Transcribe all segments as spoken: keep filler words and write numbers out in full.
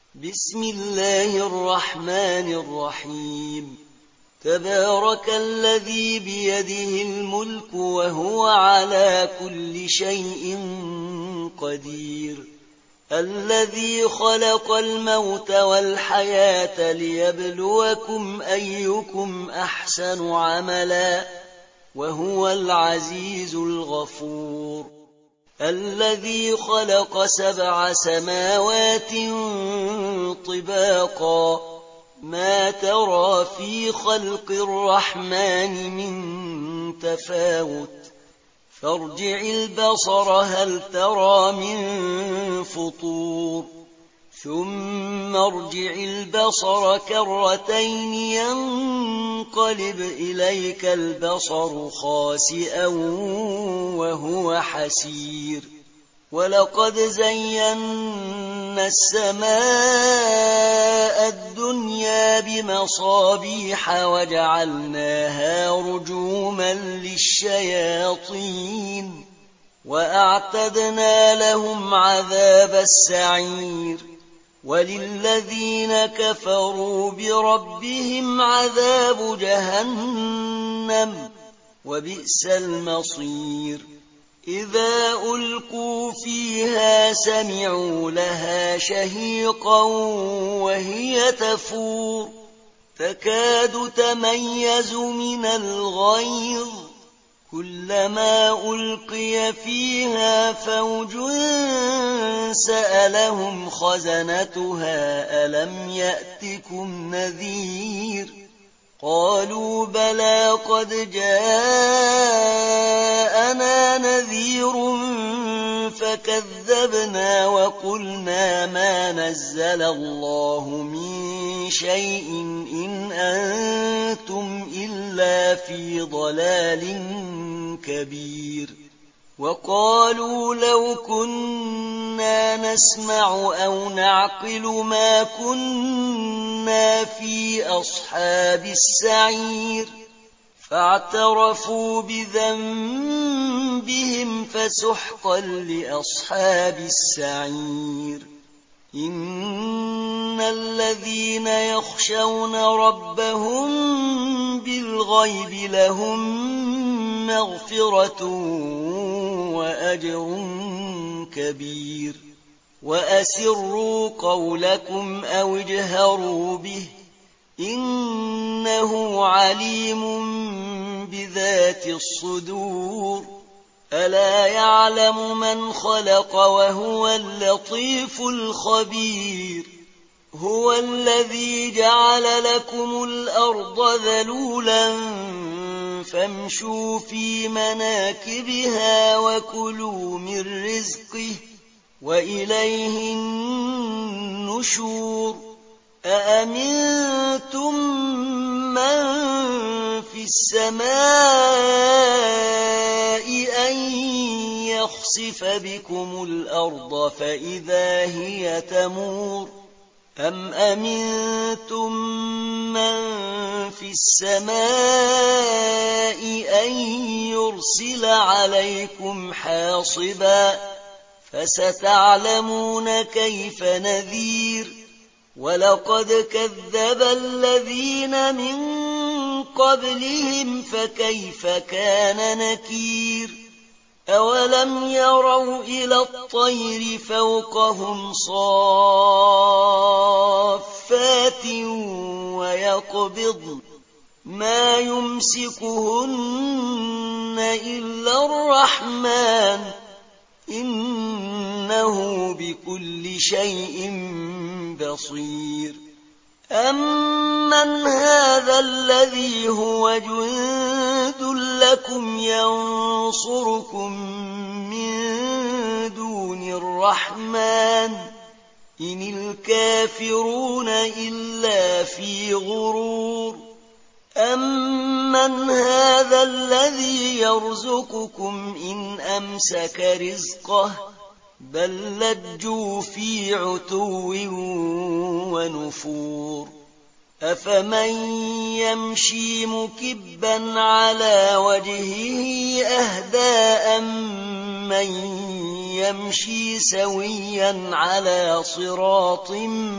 بسم الله الرحمن الرحيم تبارك الذي بيده الملك وهو على كل شيء قدير الذي خلق الموت والحياة ليبلوكم أيكم أحسن عملا وهو العزيز الغفور الذي خلق سبع سماوات طباقا ما ترى في خلق الرحمن من تفاوت فارجع البصر هل ترى من فطور ثم ارجع البصر كرتين ينقلب إليك البصر خاسئا وهو حسير ولقد زينا السماء الدنيا بمصابيح وجعلناها رجوما للشياطين وأعتدنا لهم عذاب السعير وللذين كفروا بربهم عذاب جهنم وبئس المصير إذا ألقوا فيها سمعوا لها شهيقا وهي تفور تكاد تميز من الغيظ كلما ألقي فيها فوج سألهم خزنتها ألم يأتكم نذير قالوا بلى قد جاءنا نذير فكذبنا وقلنا ما نزل الله من شيء إن أنتم إلا في ضلال كبير وقالوا لو كنا نسمع أو نعقل ما كنا في أصحاب السعير فاعترفوا بذنبهم فسحقا لأصحاب السعير إن الذين يخشون ربهم بالغيب لهم مغفرة وأجر كبير وأسروا قولكم أو اجهروا به إنه عليم بذات الصدور ألا يعلم من خلق وهو اللطيف الخبير هو الذي جعل لكم الأرض ذلولا فامشوا في مناكبها وكلوا من رزقه وإليه النشور أأمنتم من في السماء أن يخسف بكم الأرض فإذا هي تمور أم أمنتم من في السماء أن يرسل عليكم حاصبا فستعلمون كيف نذير ولقد كذب الذين من قبلهم فكيف كان نكير أولم يروا إلى الطير فوقهم صافات ويقبضن ما يمسكهن إلا الرحمن إنه بكل شيء بصير أمن هذا الذي هو جند لكم ينصركم من دون الرحمن إن الكافرون إلا في غرور أمن هذا الذي يرزقكم إن أمسك رزقه بل لجوا في عتو ونفور أفمن يمشي مكبا على وجهه أهدى أم من يمشي سويا على صراط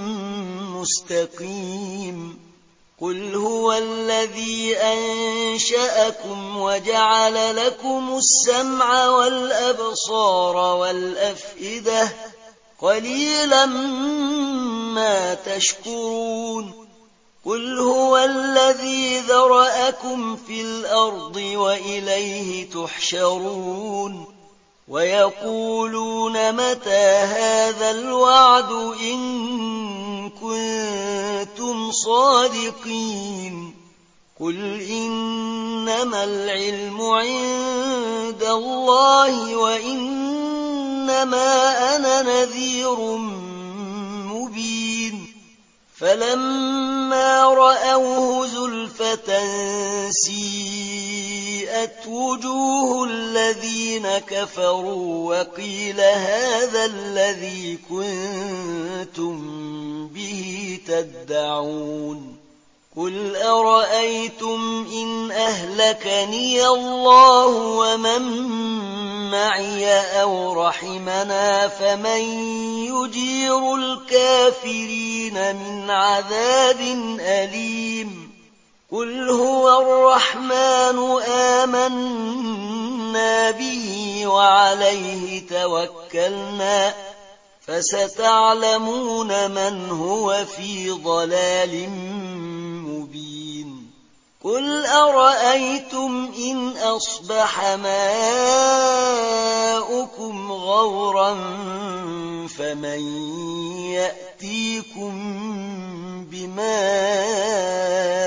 مستقيم قل هو الذي أنشأكم وجعل لكم السمع والأبصار والأفئدة قليلا ما تشكرون قل هو الذي ذرأكم في الأرض وإليه تحشرون ويقولون متى هذا الوعد إن كنتم صادقين قل إنما العلم عند الله وإنما أنا نذير مبين فلما رأوه زلفة سيئت وجوه الذين كفروا وقيل هذا الذي كنتم به تدعون قل أرأيتم إن أهلكني الله ومن معي أو رحمنا فمن يجير الكافرين من عذاب أليم قل هو الرحمن آمنا به وعليه توكلنا فستعلمون من هو في ضلال مبين قل أرأيتم إن أصبح ماؤكم غورا فمن يأتيكم بماء